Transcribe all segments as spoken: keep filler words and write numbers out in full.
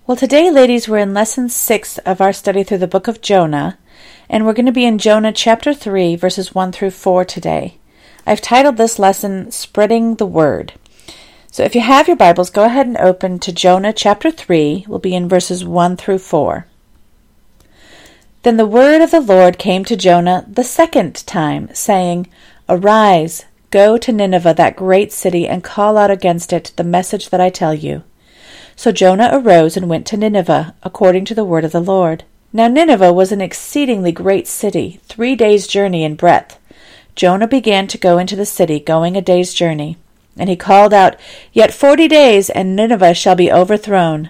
Well, today, ladies, we're in lesson six of our study through the book of Jonah, and we're going to be in Jonah chapter three, verses one through four today. I've titled this lesson, Spreading the Word. So if you have your Bibles, go ahead and open to Jonah chapter three. We'll be in verses one through four. Then the word of the Lord came to Jonah the second time, saying, Arise, go to Nineveh, that great city, and call out against it the message that I tell you. So Jonah arose and went to Nineveh, according to the word of the Lord. Now Nineveh was an exceedingly great city, three days' journey in breadth. Jonah began to go into the city, going a day's journey. And he called out, Yet forty days, and Nineveh shall be overthrown.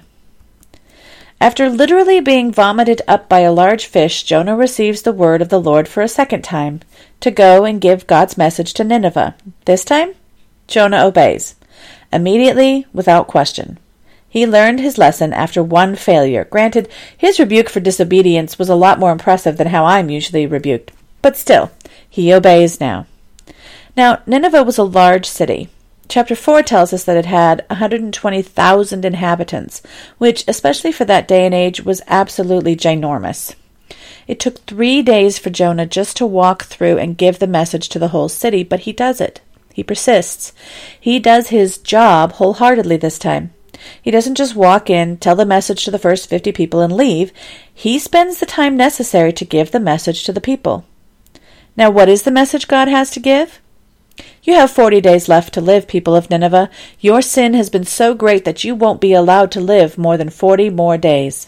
After literally being vomited up by a large fish, Jonah receives the word of the Lord for a second time, to go and give God's message to Nineveh. This time, Jonah obeys, immediately, without question. He learned his lesson after one failure. Granted, his rebuke for disobedience was a lot more impressive than how I'm usually rebuked. But still, he obeys now. Now, Nineveh was a large city. Chapter four tells us that it had one hundred twenty thousand inhabitants, which, especially for that day and age, was absolutely ginormous. It took three days for Jonah just to walk through and give the message to the whole city, but he does it. He persists. He does his job wholeheartedly this time. He doesn't just walk in, tell the message to the first fifty people, and leave. He spends the time necessary to give the message to the people. Now, what is the message God has to give? You have forty days left to live, people of Nineveh. Your sin has been so great that you won't be allowed to live more than forty more days.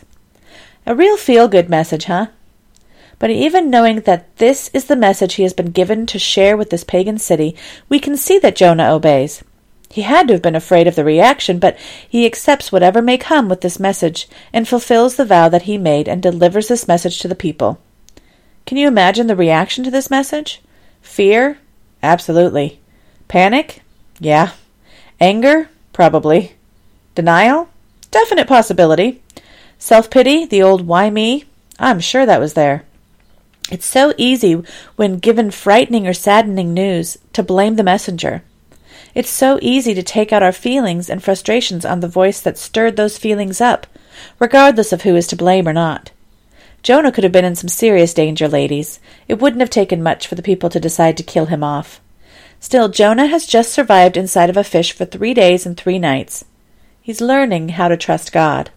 A real feel-good message, huh? But even knowing that this is the message he has been given to share with this pagan city, we can see that Jonah obeys. He had to have been afraid of the reaction, but he accepts whatever may come with this message and fulfills the vow that he made and delivers this message to the people. Can you imagine the reaction to this message? Fear? Absolutely. Panic? Yeah. Anger? Probably. Denial? Definite possibility. Self-pity? The old why me? I'm sure that was there. It's so easy when given frightening or saddening news to blame the messenger. It's so easy to take out our feelings and frustrations on the voice that stirred those feelings up, regardless of who is to blame or not. Jonah could have been in some serious danger, ladies. It wouldn't have taken much for the people to decide to kill him off. Still, Jonah has just survived inside of a fish for three days and three nights. He's learning how to trust God.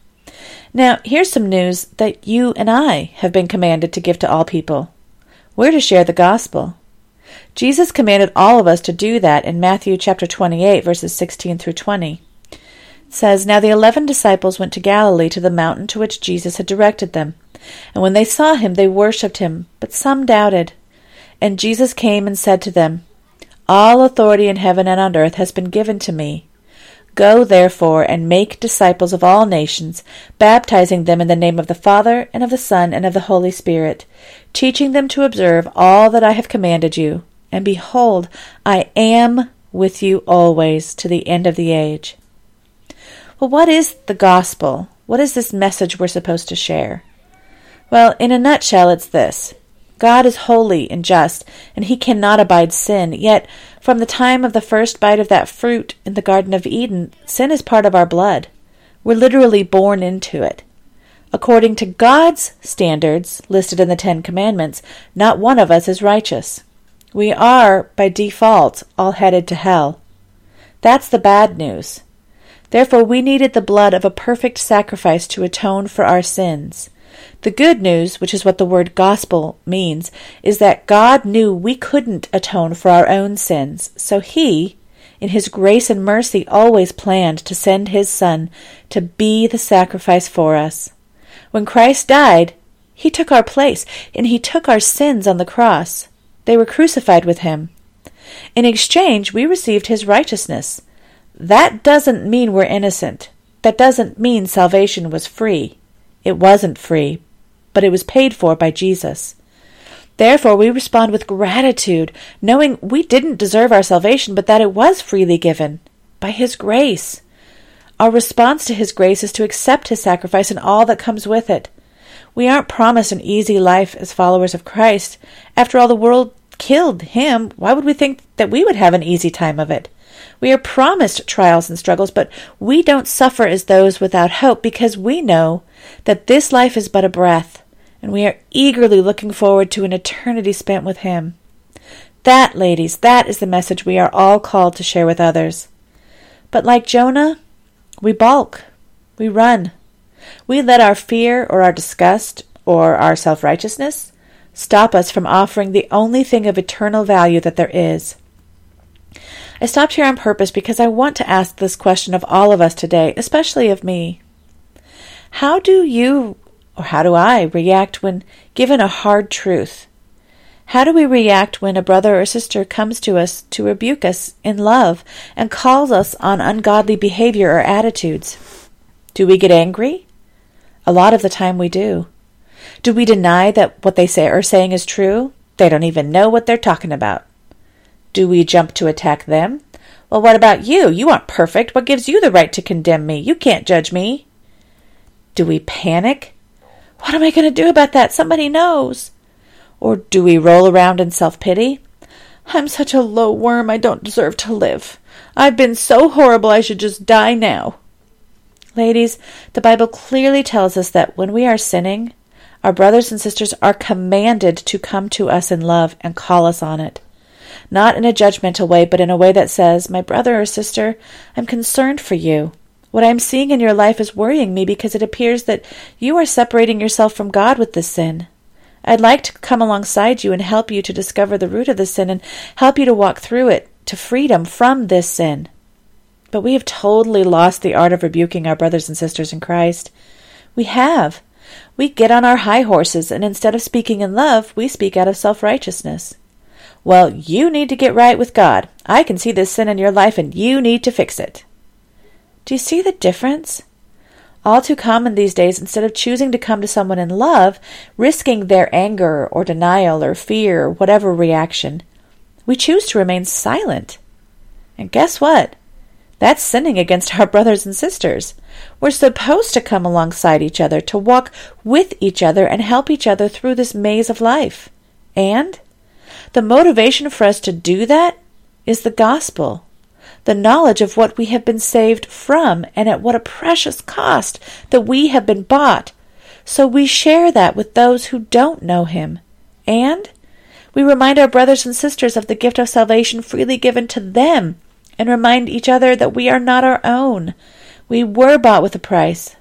Now, here's some news that you and I have been commanded to give to all people. We're to share the gospel. Jesus commanded all of us to do that in Matthew chapter twenty-eight, verses sixteen through twenty. It says, Now the eleven disciples went to Galilee, to the mountain to which Jesus had directed them. And when they saw him, they worshipped him, but some doubted. And Jesus came and said to them, All authority in heaven and on earth has been given to me. Go, therefore, and make disciples of all nations, baptizing them in the name of the Father, and of the Son, and of the Holy Spirit, teaching them to observe all that I have commanded you. And behold, I am with you always to the end of the age. Well, what is the gospel? What is this message we're supposed to share? Well, in a nutshell, it's this. God is holy and just, and he cannot abide sin. Yet, from the time of the first bite of that fruit in the Garden of Eden, sin is part of our blood. We're literally born into it. According to God's standards, listed in the Ten Commandments, not one of us is righteous. We are, by default, all headed to hell. That's the bad news. Therefore, we needed the blood of a perfect sacrifice to atone for our sins. The good news, which is what the word gospel means, is that God knew we couldn't atone for our own sins, so he, in his grace and mercy, always planned to send his Son to be the sacrifice for us. When Christ died, he took our place, and he took our sins on the cross. They were crucified with him. In exchange, we received his righteousness. That doesn't mean we're innocent. That doesn't mean salvation was free. It wasn't free, but it was paid for by Jesus. Therefore, we respond with gratitude, knowing we didn't deserve our salvation, but that it was freely given by his grace. Our response to his grace is to accept his sacrifice and all that comes with it. We aren't promised an easy life as followers of Christ. After all, the world killed him. Why would we think that we would have an easy time of it? We are promised trials and struggles, but we don't suffer as those without hope because we know that this life is but a breath, and we are eagerly looking forward to an eternity spent with Him. That, ladies, that is the message we are all called to share with others. But like Jonah, we balk, we run. We let our fear or our disgust or our self-righteousness stop us from offering the only thing of eternal value that there is. I stopped here on purpose because I want to ask this question of all of us today, especially of me. How do you, or how do I, react when given a hard truth? How do we react when a brother or sister comes to us to rebuke us in love and calls us on ungodly behavior or attitudes? Do we get angry? A lot of the time we do. Do we deny that what they say are saying is true? They don't even know what they're talking about. Do we jump to attack them? Well, what about you? You aren't perfect. What gives you the right to condemn me? You can't judge me. Do we panic? What am I going to do about that? Somebody knows. Or do we roll around in self-pity? I'm such a low worm, I don't deserve to live. I've been so horrible I should just die now. Ladies, the Bible clearly tells us that when we are sinning, our brothers and sisters are commanded to come to us in love and call us on it. Not in a judgmental way, but in a way that says, my brother or sister, I'm concerned for you. What I'm seeing in your life is worrying me because it appears that you are separating yourself from God with this sin. I'd like to come alongside you and help you to discover the root of the sin and help you to walk through it to freedom from this sin. But we have totally lost the art of rebuking our brothers and sisters in Christ. We have. We get on our high horses, and instead of speaking in love, we speak out of self-righteousness. Well, you need to get right with God. I can see this sin in your life, and you need to fix it. Do you see the difference? All too common these days, instead of choosing to come to someone in love, risking their anger or denial or fear or whatever reaction, we choose to remain silent. And guess what? That's sinning against our brothers and sisters. We're supposed to come alongside each other, to walk with each other and help each other through this maze of life. And the motivation for us to do that is the gospel. The knowledge of what we have been saved from and at what a precious cost that we have been bought. So we share that with those who don't know Him. And we remind our brothers and sisters of the gift of salvation freely given to them and remind each other that we are not our own. We were bought with a price.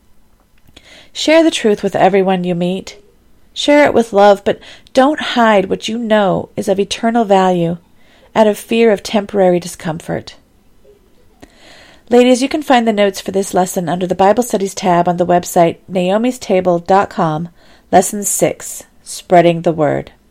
Share the truth with everyone you meet. Share it with love, but don't hide what you know is of eternal value out of fear of temporary discomfort. Ladies, you can find the notes for this lesson under the Bible Studies tab on the website naomis table dot com, Lesson six, Spreading the Word.